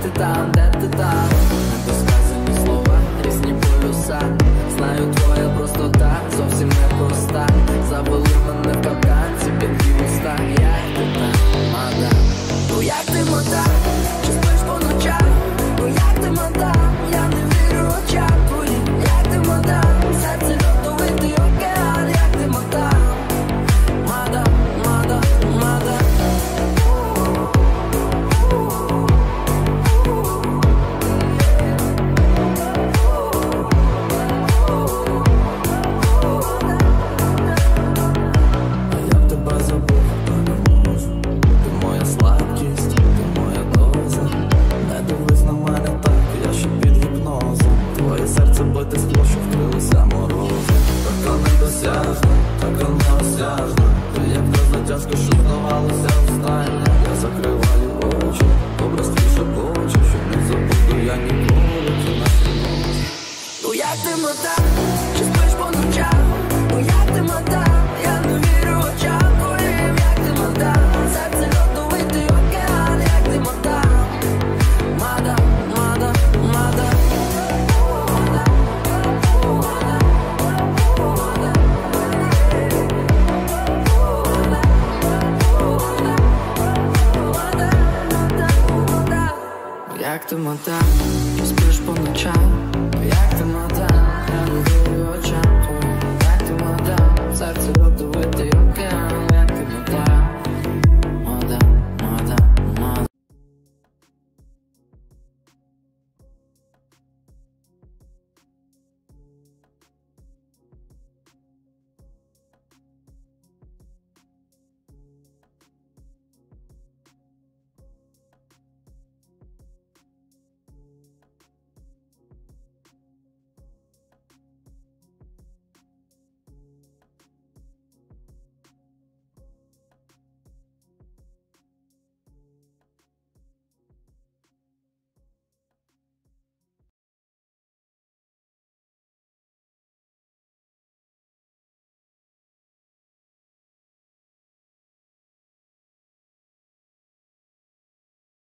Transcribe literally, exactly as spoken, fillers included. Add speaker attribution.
Speaker 1: ти там, де ти там? Недосказані слова, різні полюса. Знаю, твоя простота зовсім непроста. Завели мене в капканці під ті уста. Як ти там, мадам? Ну як ти, мадам? Чи спиш по ночах? Ну як ти, мадам? Я не вірю очам твоїм. Як ти, мадам? Серце льодовитий океан. Як ти, мадам? Мадам, мадам, мадам. Тяжко, що здавалося останнє. Я закриваю очі, побрастіше очі, щоб не забуду я ніколи ті наші ночі. Ну як ти, мадам? Чи спиш по ночах? Ну як ти, мадам? Я не вірю очам твоїм. Як ти, мадам? Серце льодовитий океан. Як ти, мадам? Мадам, мадам, мадам. Як ти, мадам?